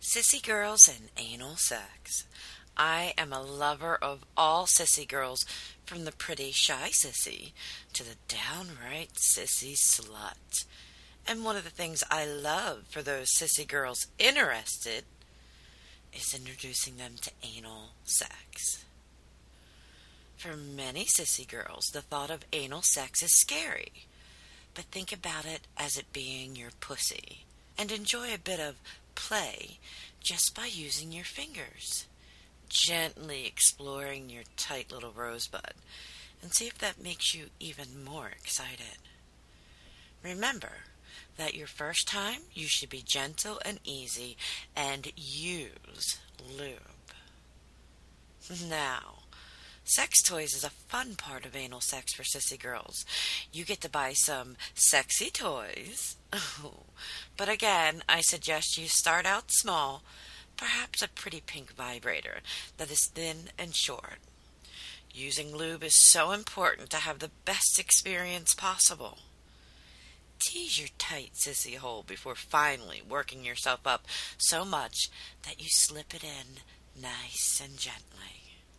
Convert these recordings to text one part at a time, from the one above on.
Sissy girls and anal sex. I am a lover of all sissy girls, from the pretty shy sissy to the downright sissy slut. And one of the things I love for those sissy girls interested is introducing them to anal sex. For many sissy girls, the thought of anal sex is scary, but think about it as it being your pussy, and enjoy a bit of play just by using your fingers, gently exploring your tight little rosebud, and see if that makes you even more excited. Remember that your first time you should be gentle and easy and use lube. Now, sex toys is a fun part of anal sex for sissy girls. You get to buy some sexy toys. But again, I suggest you start out small, perhaps a pretty pink vibrator that is thin and short. Using lube is so important to have the best experience possible. Tease your tight sissy hole before finally working yourself up so much that you slip it in nice and gently.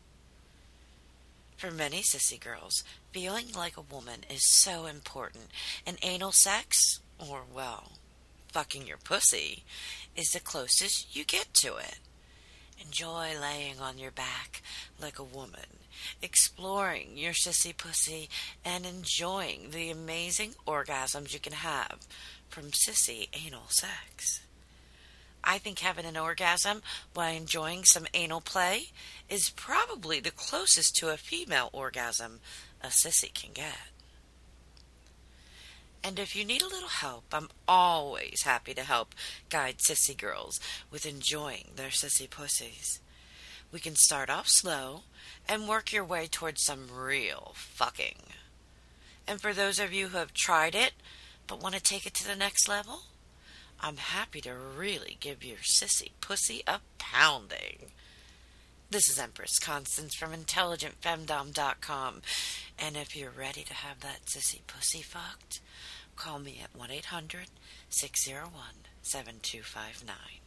For many sissy girls, feeling like a woman is so important, and anal sex, or, well, fucking your pussy, is the closest you get to it. Enjoy laying on your back like a woman, exploring your sissy pussy, and enjoying the amazing orgasms you can have from sissy anal sex. I think having an orgasm while enjoying some anal play is probably the closest to a female orgasm a sissy can get. And if you need a little help, I'm always happy to help guide sissy girls with enjoying their sissy pussies. We can start off slow and work your way towards some real fucking. And for those of you who have tried it but want to take it to the next level, I'm happy to really give your sissy pussy a pounding. This is Empress Constance from IntelligentFemdom.com, and if you're ready to have that sissy pussy fucked, call me at 1-800-601-7259.